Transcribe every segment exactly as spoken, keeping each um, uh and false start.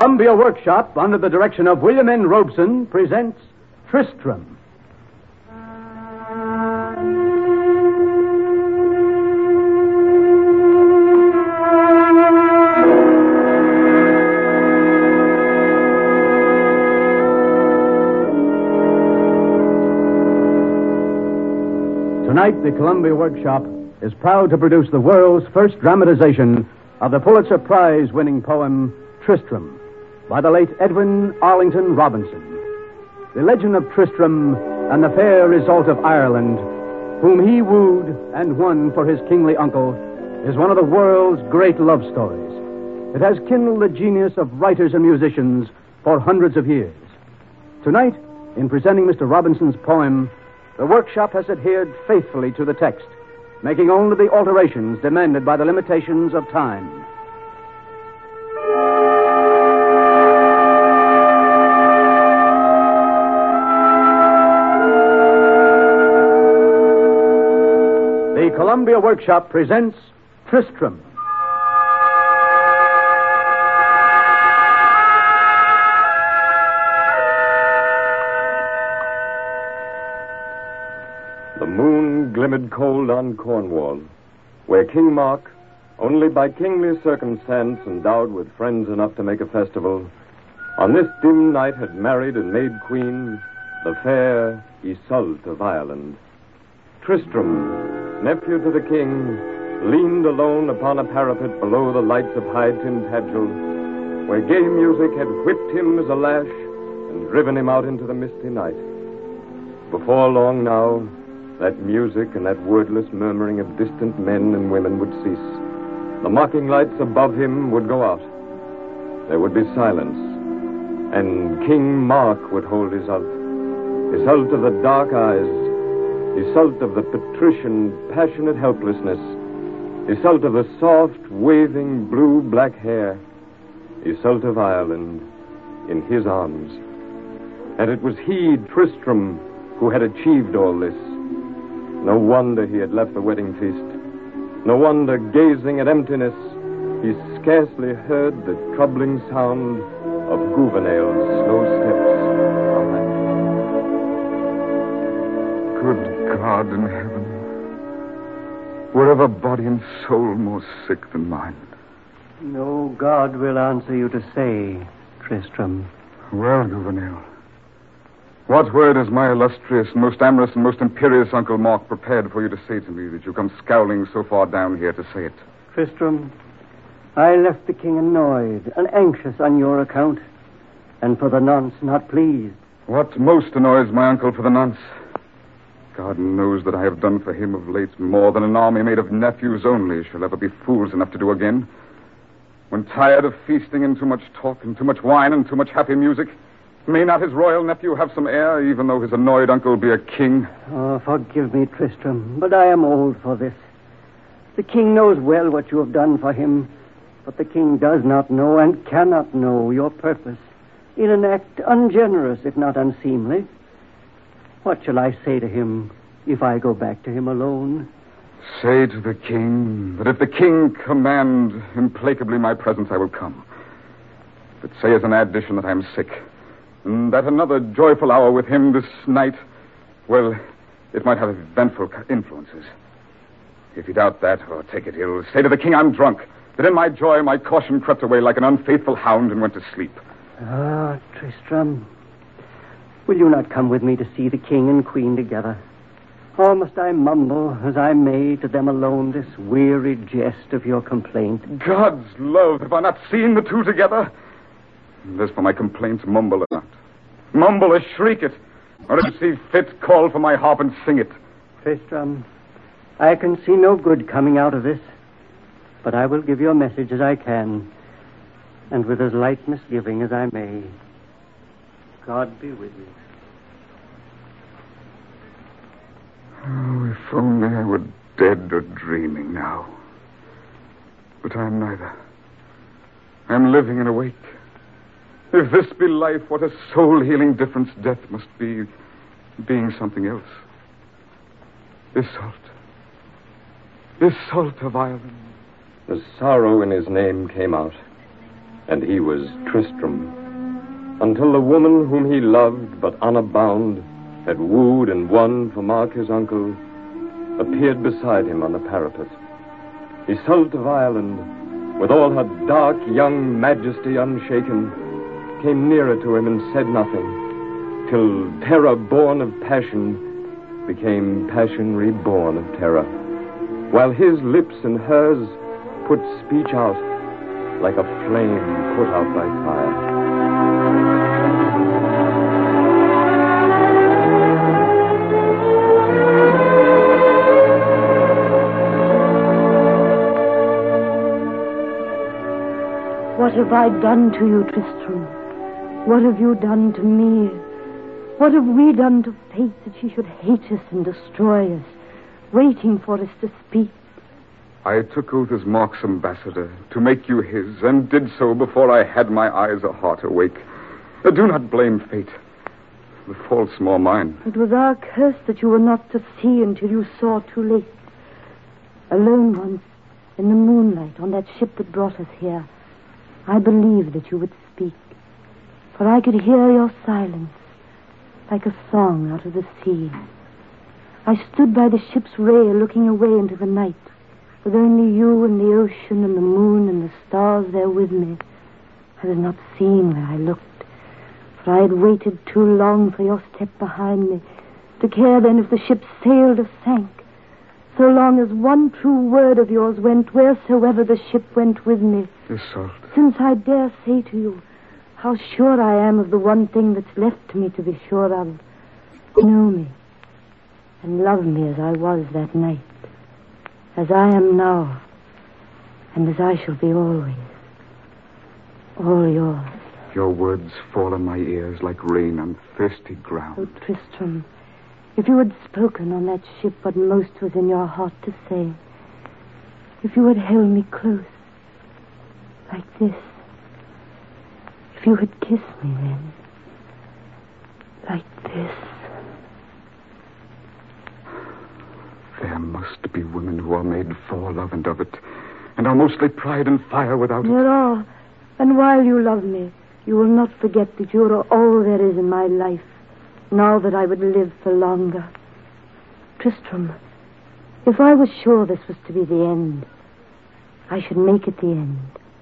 Columbia Workshop, under the direction of William N. Robeson, presents Tristram. Tonight, the Columbia Workshop is proud to produce the world's first dramatization of the Pulitzer Prize-winning poem, Tristram, by the late Edwin Arlington Robinson. The legend of Tristram and the fair Isolde of Ireland, whom he wooed and won for his kingly uncle, is one of the world's great love stories. It has kindled the genius of writers and musicians for hundreds of years. Tonight, in presenting Mister Robinson's poem, the workshop has adhered faithfully to the text, making only the alterations demanded by the limitations of time. The Columbia Workshop presents Tristram. The moon glimmered cold on Cornwall, where King Mark, only by kingly circumstance endowed with friends enough to make a festival, on this dim night had married and made queen the fair Isolde of Ireland. Tristram, nephew to the king, leaned alone upon a parapet below the lights of High Tintagel, where gay music had whipped him as a lash and driven him out into the misty night. Before long now, that music and that wordless murmuring of distant men and women would cease. The mocking lights above him would go out. There would be silence, and King Mark would hold Isolde. Isolde of the dark eyes, Isolde of the patrician, passionate helplessness, Isolde of the soft, waving, blue-black hair, Isolde of Ireland, in his arms. And it was he, Tristram, who had achieved all this. No wonder he had left the wedding feast. No wonder, gazing at emptiness, he scarcely heard the troubling sound of Gouvernail's slow steps on that. Good God in heaven, wherever body and soul more sick than mine. No God will answer you to say, Tristram. Well, Gouvernail, what word has my illustrious, most amorous, and most imperious Uncle Mark prepared for you to say to me that you come scowling so far down here to say it? Tristram, I left the king annoyed and anxious on your account, and for the nonce not pleased. What most annoys my uncle for the nonce? God knows that I have done for him of late more than an army made of nephews only shall ever be fools enough to do again. When tired of feasting and too much talk and too much wine and too much happy music, may not his royal nephew have some heir, even though his annoyed uncle be a king? Oh, forgive me, Tristram, but I am old for this. The king knows well what you have done for him, but the king does not know and cannot know your purpose in an act ungenerous, if not unseemly. What shall I say to him if I go back to him alone? Say to the king that if the king command implacably my presence, I will come. But say as an addition that I am sick, and that another joyful hour with him this night, well, it might have eventful influences. If you doubt that, or take it ill, say to the king I'm drunk, that in my joy my caution crept away like an unfaithful hound and went to sleep. Ah, Tristram, will you not come with me to see the king and queen together? Or must I mumble, as I may, to them alone this weary jest of your complaint? God's love, have I not seen the two together? And as for my complaints, mumble it not. Mumble or shriek it, or if you see fit, call for my harp and sing it. Tristram, I can see no good coming out of this, but I will give your message as I can, and with as light misgiving as I may. God be with you. Oh, if only I were dead or dreaming now. But I am neither. I am living and awake. If this be life, what a soul-healing difference death must be, being something else. Isolde. Isolde of Ireland. The sorrow in his name came out. and he was Tristram, until the woman whom he loved but honor bound had wooed and won for Mark his uncle, appeared beside him on the parapet. Iseult of Ireland, with all her dark young majesty unshaken, came nearer to him and said nothing, till terror born of passion became passion reborn of terror, while his lips and hers put speech out like a flame put out by fire. What have I done to you, Tristram? What have you done to me? What have we done to fate that she should hate us and destroy us, waiting for us to speak? I took oath as Mark's ambassador to make you his, and did so before I had my eyes or heart awake. Uh, do not blame fate. The fault's more mine. It was our curse that you were not to see until you saw too late. Alone once, in the moonlight, on that ship that brought us here, I believed that you would speak, for I could hear your silence like a song out of the sea. I stood by the ship's rail looking away into the night, with only you and the ocean and the moon and the stars there with me. I was not seeing where I looked, for I had waited too long for your step behind me, to care then if the ship sailed or sank, so long as one true word of yours went wheresoever the ship went with me. Iseult. Since I dare say to you how sure I am of the one thing that's left to me to be sure of. Know me and love me as I was that night, as I am now, and as I shall be always. All yours. Your words fall on my ears like rain on thirsty ground. Oh, Tristram, if you had spoken on that ship what most was in your heart to say, if you had held me close, like this, if you had kissed me then, like this. There must be women who are made for love and of it, and are mostly pride and fire without it. There are, and while you love me, you will not forget that you are all there is in my life, now that I would live for longer. Tristram, if I was sure this was to be the end, I should make it the end.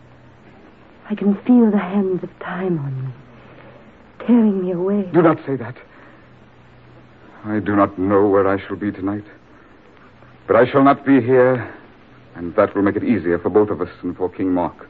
I can feel the hands of time on me, tearing me away. Do not say that. I do not know where I shall be tonight. But I shall not be here, and that will make it easier for both of us and for King Mark.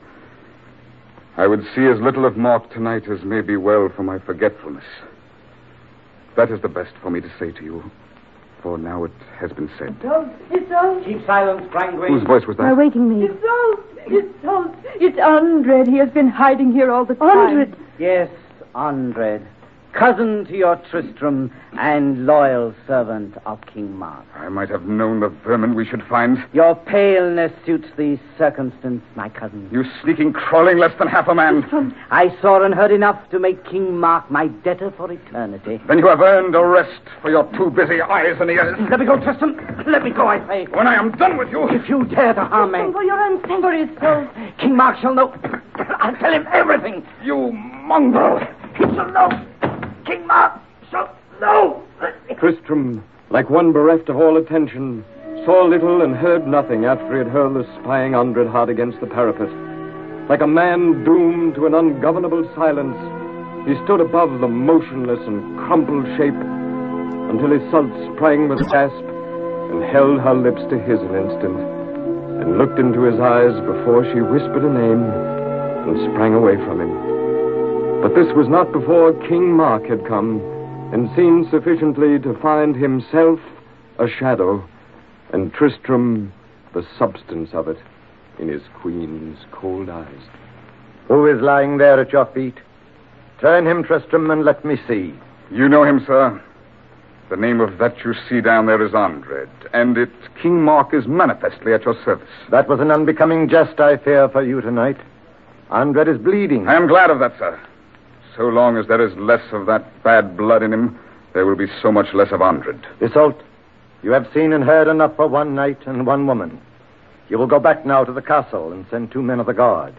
I would see as little of Mark tonight as may be well for my forgetfulness. That is the best for me to say to you, for now it has been said. Iseult, Iseult. Keep silence, Brangwain. Whose voice was that? My waiting maid. Iseult, Iseult. It's Andred. He has been hiding here all the time. Andred. Yes, Andred. Cousin to your Tristram and loyal servant of King Mark. I might have known the vermin we should find. Your paleness suits the circumstance, my cousin. You sneaking, crawling less than half a man. I saw and heard enough to make King Mark my debtor for eternity. Then you have earned a rest for your too busy eyes and ears. Let me go, Tristram. Let me go, I say. When I am done with you. If you dare to harm me. For your own sake. For Iseult. King Mark shall know. I'll tell him everything. You mongrel. He shall know. King Mark shall know. Tristram, like one bereft of all attention, saw little and heard nothing after he had hurled the spying Andred hard against the parapet. Like a man doomed to an ungovernable silence, he stood above the motionless and crumpled shape until Iseult sprang with a gasp and held her lips to his an instant and looked into his eyes before she whispered a name and sprang away from him. But this was not before King Mark had come and seen sufficiently to find himself a shadow and Tristram the substance of it in his queen's cold eyes. Who is lying there at your feet? Turn him, Tristram, and let me see. You know him, sir. The name of that you see down there is Andred, and it, King Mark is manifestly at your service. That was an unbecoming jest, I fear, for you tonight. Andred is bleeding. I am glad of that, sir. So long as there is less of that bad blood in him, there will be so much less of Andred. Iseult, you have seen and heard enough for one night and one woman. You will go back now to the castle and send two men of the guard.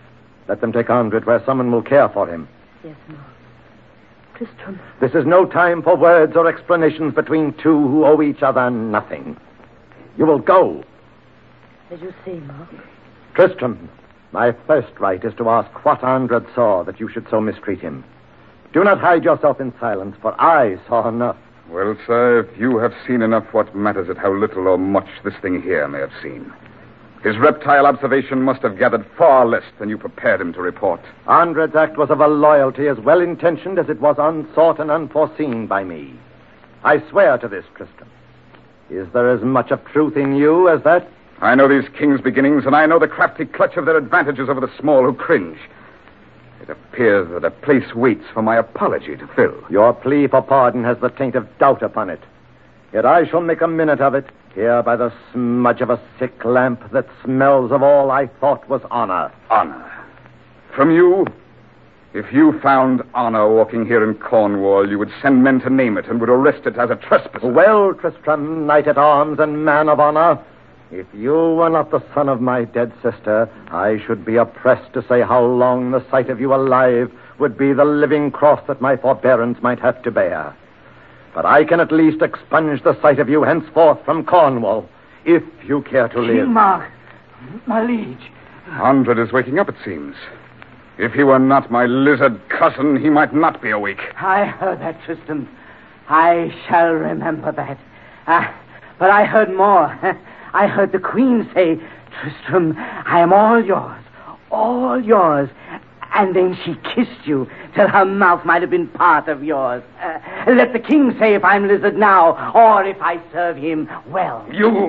Let them take Andred where someone will care for him. Yes, Mark. Tristram. This is no time for words or explanations between two who owe each other nothing. You will go. As you say, Mark. Tristram, my first right is to ask what Andred saw that you should so mistreat him. Do not hide yourself in silence, for I saw enough. Well, sir, if you have seen enough, what matters it how little or much this thing here may have seen? His reptile observation must have gathered far less than you prepared him to report. Andred's act was of a loyalty as well-intentioned as it was unsought and unforeseen by me. I swear to this, Tristram. Is there as much of truth in you as that? I know these kings' beginnings, and I know the crafty clutch of their advantages over the small who cringe. It appears that a place waits for my apology to fill. Your plea for pardon has the taint of doubt upon it. Yet I shall make a minute of it, here by the smudge of a sick lamp that smells of all I thought was honor. Honor? From you? If you found honor walking here in Cornwall, you would send men to name it and would arrest it as a trespasser. Well, Tristram, knight-at-arms and man of honor, if you were not the son of my dead sister, I should be oppressed to say how long the sight of you alive would be the living cross that my forbearance might have to bear. But I can at least expunge the sight of you henceforth from Cornwall, if you care to live. King Mark, my liege. Andred is waking up, it seems. If he were not my lizard cousin, he might not be awake. I heard that, Tristram. I shall remember that. Uh, but I heard more. I heard the Queen say, Tristram, I am all yours, all yours. And then she kissed you till her mouth might have been part of yours. Uh, let the king say if I'm lizard now, or if I serve him well. You...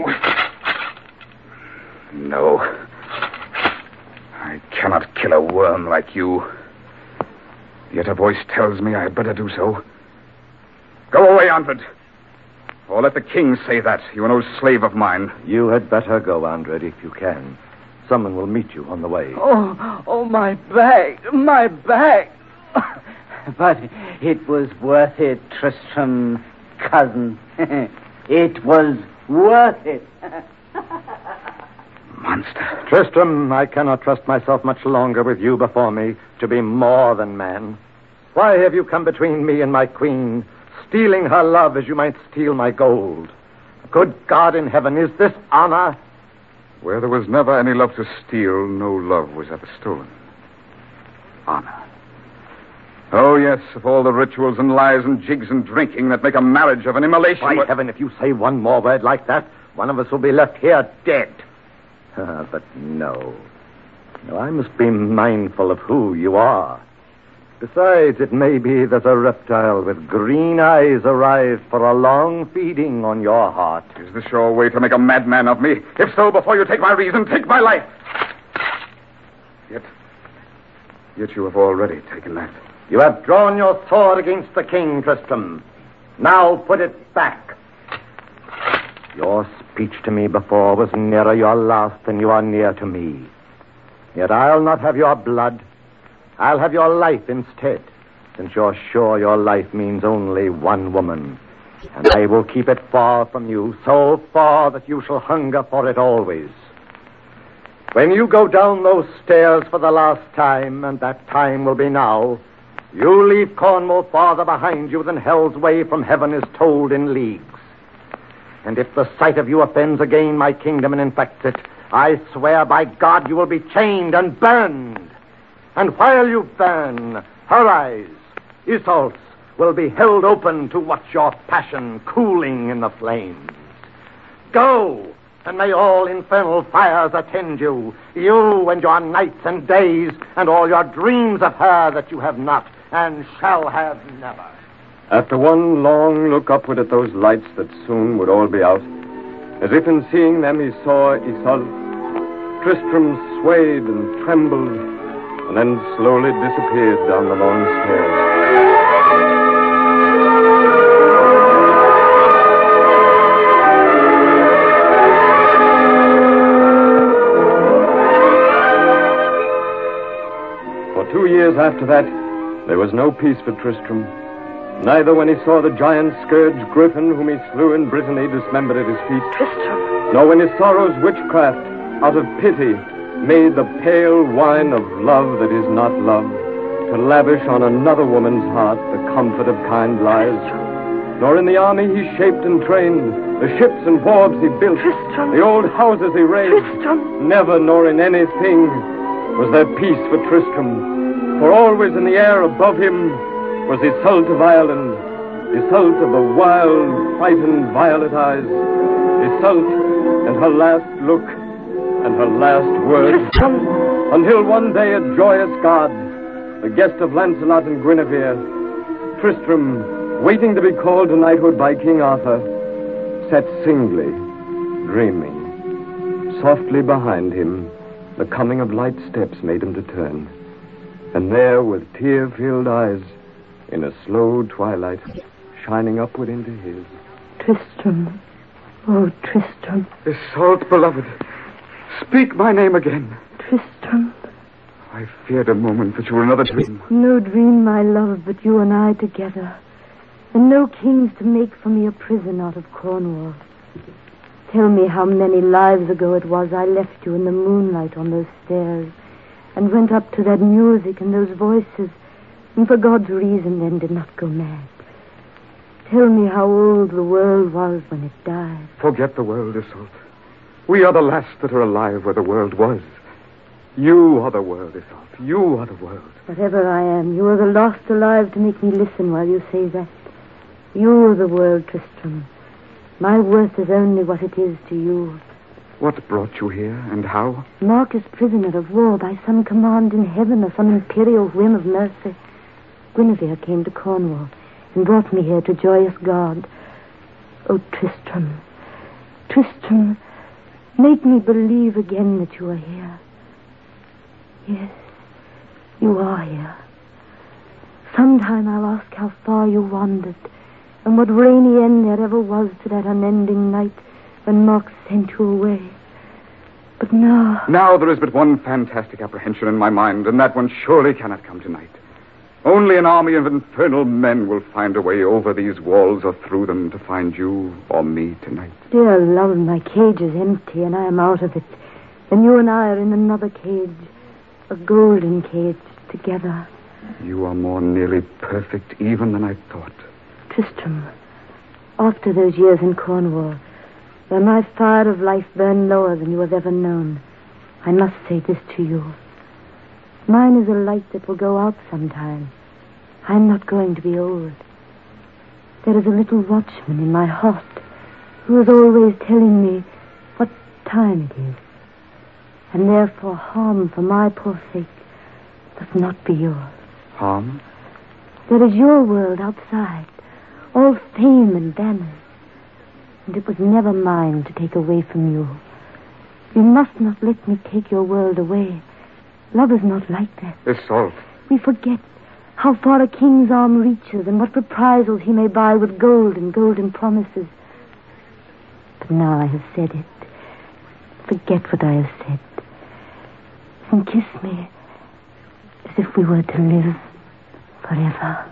No. I cannot kill a worm like you. Yet a voice tells me I had better do so. Go away, Andred. Or let the king say that. You are no slave of mine. You had better go, Andred, if you can. Someone will meet you on the way. Oh, oh, my back, my back. But it was worth it, Tristram, cousin. It was worth it. Monster. Tristram, I cannot trust myself much longer with you before me to be more than man. Why have you come between me and my queen, stealing her love as you might steal my gold? Good God in heaven, is this honor? Where there was never any love to steal, no love was ever stolen. Honor. Oh, yes, of all the rituals and lies and jigs and drinking that make a marriage of an immolation... By what... heaven, if you say one more word like that, one of us will be left here dead. But no. No, I must be mindful of who you are. Besides, it may be that a reptile with green eyes arrived for a long feeding on your heart. Is this your way to make a madman of me? If so, before you take my reason, take my life. Yet, yet you have already taken that. You have drawn your sword against the king, Tristram. Now put it back. Your speech to me before was nearer your last than you are near to me. Yet I'll not have your blood. I'll have your life instead, since you're sure your life means only one woman. And I will keep it far from you, so far that you shall hunger for it always. When you go down those stairs for the last time, and that time will be now, you leave Cornwall farther behind you than hell's way from heaven is told in leagues. And if the sight of you offends again my kingdom and infects it, I swear by God you will be chained and burned. And while you burn, her eyes, Isolt's, will be held open to watch your passion cooling in the flames. Go, and may all infernal fires attend you, you and your nights and days, and all your dreams of her that you have not and shall have never. After one long look upward at those lights that soon would all be out, as if in seeing them he saw Isolde, Tristram swayed and trembled, and then slowly disappeared down the long stairs. For two years after that, there was no peace for Tristram. Neither when he saw the giant scourge Griffin, whom he slew in Brittany, dismembered at his feet. Tristram! Nor when he saw Sorrow's witchcraft, out of pity, made the pale wine of love that is not love, to lavish on another woman's heart the comfort of kind lies. Nor in the army he shaped and trained, the ships and wharves he built, Tristram. the old houses he raised. Tristram. Never nor in anything was there peace for Tristram, for always in the air above him was Iseult of Ireland, Iseult of the wild, frightened violet eyes, Iseult and her last look and her last word, Tristram. until one day a joyous god, the guest of Lancelot and Guinevere, Tristram, waiting to be called to knighthood by King Arthur, sat singly, dreaming. Softly behind him, the coming of light steps made him to turn. And there, with tear-filled eyes, in a slow twilight, shining upward into his. Tristram. Oh, Tristram. Iseult, beloved, speak my name again. Tristram. I feared a moment that you were another dream. No dream, my love, but you and I together. And no kings to make for me a prison out of Cornwall. Tell me how many lives ago it was I left you in the moonlight on those stairs and went up to that music and those voices and for God's reason then did not go mad. Tell me how old the world was when it died. Forget the world, Iseult. We are the last that are alive where the world was. You are the world, Iseult. You are the world. Whatever I am, you are the last alive to make me listen while you say that. You are the world, Tristram. My worth is only what it is to you. What brought you here, and how? Mark is prisoner of war by some command in heaven or some imperial whim of mercy. Guinevere came to Cornwall and brought me here to joyous God. Oh, Tristram, Tristram, make me believe again that you are here. Yes, you are here. Sometime I'll ask how far you wandered, and what rainy end there ever was to that unending night when Mark sent you away. But now... Now there is but one fantastic apprehension in my mind, and that one surely cannot come tonight. Only an army of infernal men will find a way over these walls or through them to find you or me tonight. Dear love, my cage is empty, and I am out of it. And you and I are in another cage, a golden cage, together. You are more nearly perfect even than I thought. Tristram, after those years in Cornwall, where my fire of life burned lower than you have ever known, I must say this to you. Mine is a light that will go out sometime. I'm not going to be old. There is a little watchman in my heart who is always telling me what time it is. And therefore harm for my poor sake must not be yours. Harm? There is your world outside, all fame and banners. And it was never mine to take away from you. You must not let me take your world away. Love is not like that. Iseult. We forget how far a king's arm reaches and what reprisals he may buy with gold and golden promises. But now I have said it. Forget what I have said. And kiss me as if we were to live forever.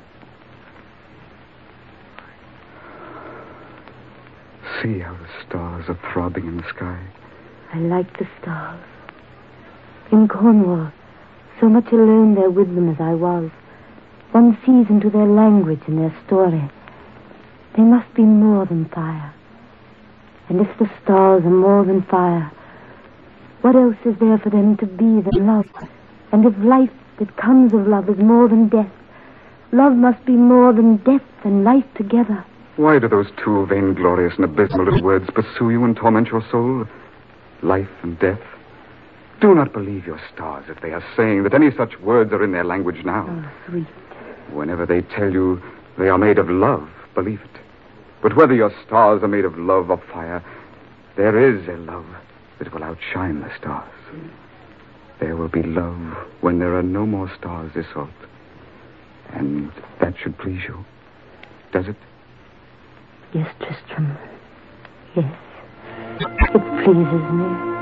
See how the stars are throbbing in the sky. I like the stars. In Cornwall, so much alone there with them as I was, one sees into their language and their story. They must be more than fire. And if the stars are more than fire, what else is there for them to be than love? And if life that comes of love is more than death, love must be more than death and life together. Why do those two vainglorious and abysmal little words pursue you and torment your soul? Life and death. Do not believe your stars if they are saying that any such words are in their language now. Oh, sweet. Whenever they tell you they are made of love, believe it. But whether your stars are made of love or fire, there is a love that will outshine the stars. There will be love when there are no more stars, Iseult. And that should please you. Does it? Yes, Tristram. Yes. It pleases me.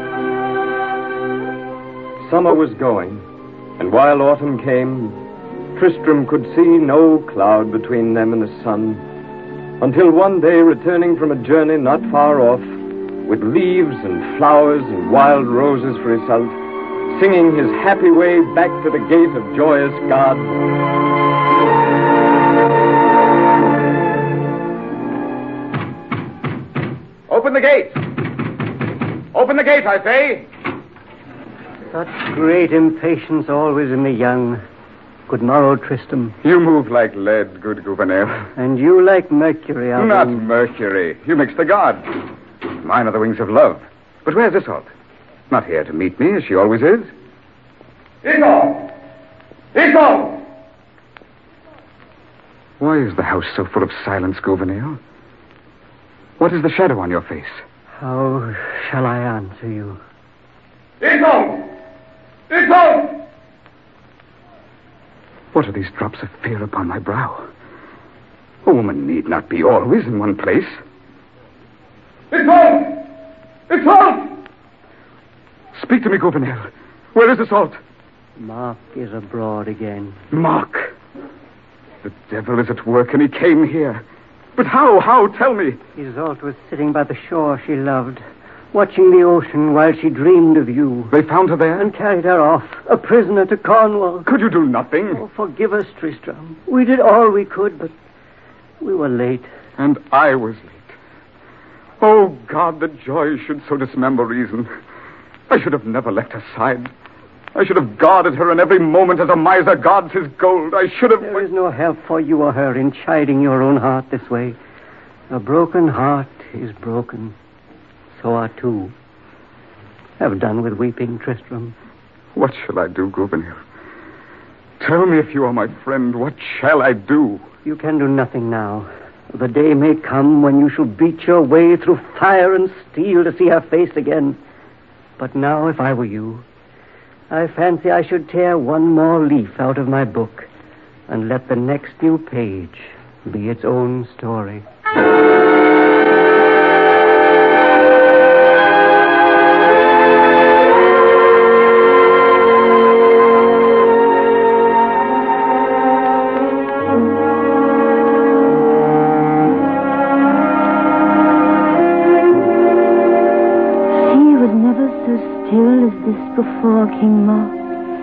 Summer was going, and while autumn came, Tristram could see no cloud between them and the sun, until one day, returning from a journey not far off, with leaves and flowers and wild roses for himself, singing his happy way back to the gate of joyous God. Open the gate! Open the gate, I say! Such great impatience always in the young. Good morrow, Tristram. You move like lead, good Gouvernail. And you like Mercury, Alvin. Not Mercury. You mix the gods. Mine are the wings of love. But where's Isolde? Not here to meet me, as she always is. Isolde! Isolde! Why is the house so full of silence, Gouvernail? What is the shadow on your face? How shall I answer you? Isolde! Isolde! What are these drops of fear upon my brow? A woman need not be always in one place. Isolde! Isolde! Speak to me, Gouvernail. Where is Isolde? Mark is abroad again. Mark! The devil is at work, and he came here. But how? How? Tell me. Isolde was sitting by the shore she loved, watching the ocean while she dreamed of you. They found her there? And carried her off, a prisoner to Cornwall. Could you do nothing? Oh, forgive us, Tristram. We did all we could, but we were late. And I was late. Oh, God, that joy should so dismember reason. I should have never left her side. I should have guarded her in every moment as a miser guards his gold. I should have... There is no help for you or her in chiding your own heart this way. A broken heart is broken. So are two. Have done with weeping, Tristram. What shall I do, Gouvernail? Tell me if you are my friend. What shall I do? You can do nothing now. The day may come when you shall beat your way through fire and steel to see her face again. But now, if I were you, I fancy I should tear one more leaf out of my book and let the next new page be its own story. Before King Mark.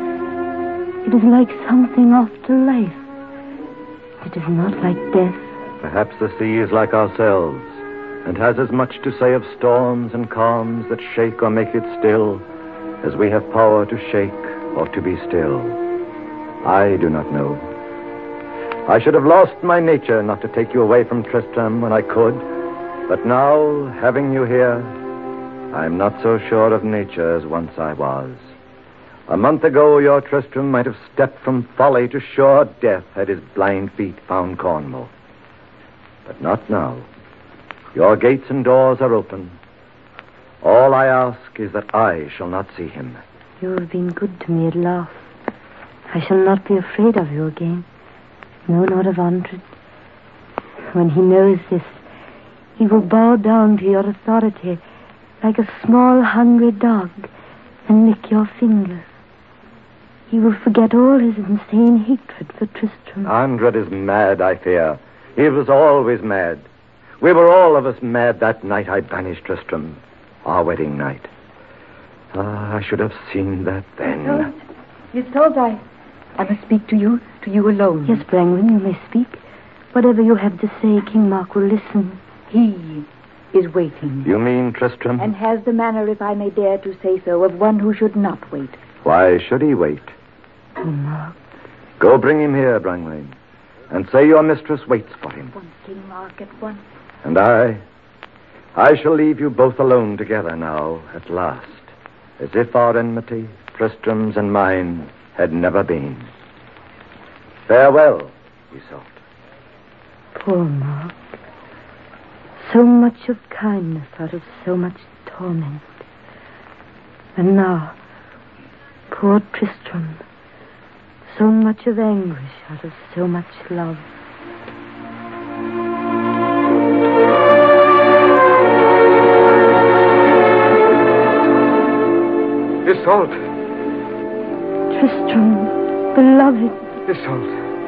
It is like something after life. It is not like death. Perhaps the sea is like ourselves, and has as much to say of storms and calms that shake or make it still, as we have power to shake or to be still. I do not know. I should have lost my nature not to take you away from Tristram when I could, but now, having you here, I am not so sure of nature as once I was. A month ago, your Tristram might have stepped from folly to sure death had his blind feet found Cornwall. But not now. Your gates and doors are open. All I ask is that I shall not see him. You have been good to me at last. I shall not be afraid of you again. No, not of Andred. When he knows this, he will bow down to your authority like a small, hungry dog, and lick your fingers. He will forget all his insane hatred for Tristram. Andred is mad, I fear. He was always mad. We were all of us mad that night I banished Tristram, our wedding night. Ah, I should have seen that then. Isolde, Isolde, I, I must speak to you, to you alone. Yes, Brangwen, you may speak. Whatever you have to say, King Mark will listen. He is waiting. You mean Tristram? And has the manner, if I may dare to say so, of one who should not wait. Why should he wait? King Mark. Go bring him here, Brangwain, and say your mistress waits for him. Once, King Mark, at once. And I, I shall leave you both alone together now, at last, as if our enmity, Tristram's and mine, had never been. Farewell, Isolde. Poor Mark. So much of kindness out of so much torment. And now, poor Tristram. So much of anguish out of so much love. Isolde. Tristram, beloved. Isolde.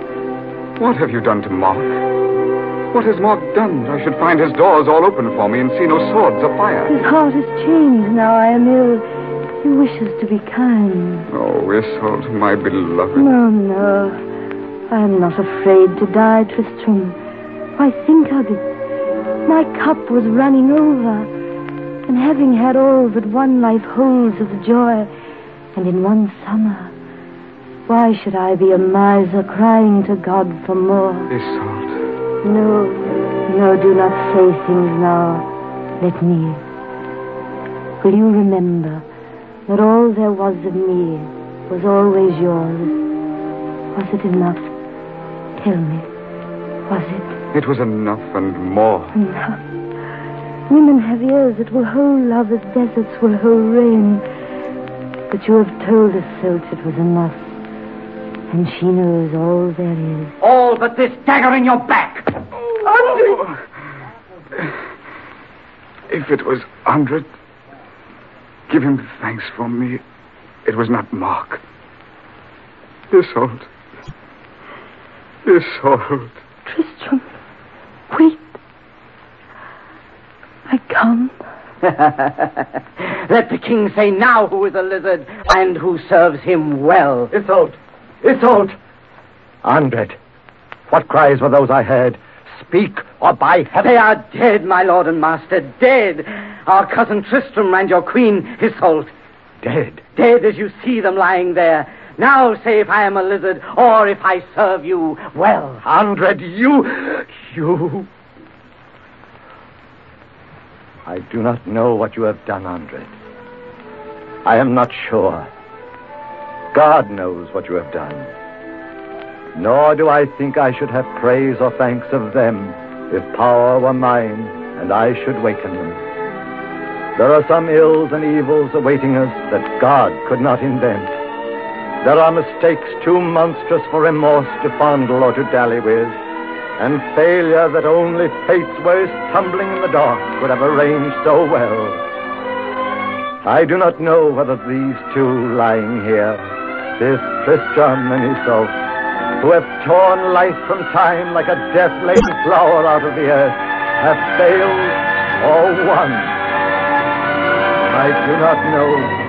What have you done to Mark? What has Mark done that I should find his doors all open for me and see no swords afire? His heart is changed now I am ill. He wishes to be kind. Oh, Isolde, my beloved. No, no. I am not afraid to die, Tristram. Why, think of it. My cup was running over. And having had all that one life holds of joy, and in one summer, why should I be a miser crying to God for more? Isolde. No, no, do not say things now. Let me. Will you remember that all there was of me was always yours? Was it enough? Tell me, was it? It was enough and more. Enough? Women have ears that will hold love as deserts will hold rain. But you have told us, Isolde, it was enough. And she knows all there is. All but this dagger in your back. Oh. If it was Andre, give him thanks for me. It was not Mark. Isolde. Isolde. Tristram, wait. I come. Let the king say now who is a lizard and who serves him well. Isolde! Isolde! Andred, what cries were those I heard? Speak, or by heaven... They are dead, my lord and master, dead. Our cousin Tristram and your queen, Isolde. Dead? Dead as you see them lying there. Now say if I am a lizard, or if I serve you well. Andred, you... You... I do not know what you have done, Andred. I am not sure. God knows what you have done. Nor do I think I should have praise or thanks of them if power were mine and I should waken them. There are some ills and evils awaiting us that God could not invent. There are mistakes too monstrous for remorse to fondle or to dally with, and failure that only fate's worst tumbling in the dark could have arranged so well. I do not know whether these two lying here, this Tristram and Isolde, who have torn life from time like a death-laden flower out of the earth, have failed or won. I do not know.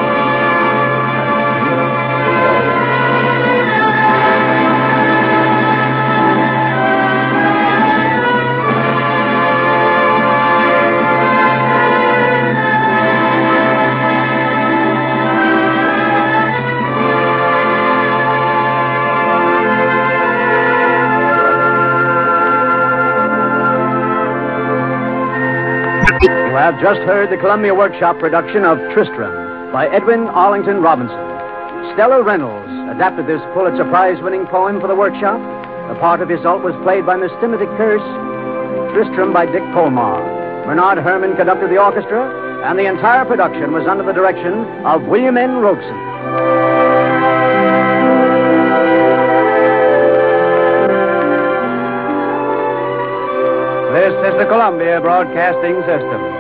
You have just heard the Columbia Workshop production of Tristram by Edwin Arlington Robinson. Stella Reynolds adapted this Pulitzer Prize-winning poem for the Workshop. The part of Isolde was played by Miss Timothy Kearse, Tristram by Dick Colmar. Bernard Herrmann conducted the orchestra, and the entire production was under the direction of William N. Robeson. This is the Columbia Broadcasting System.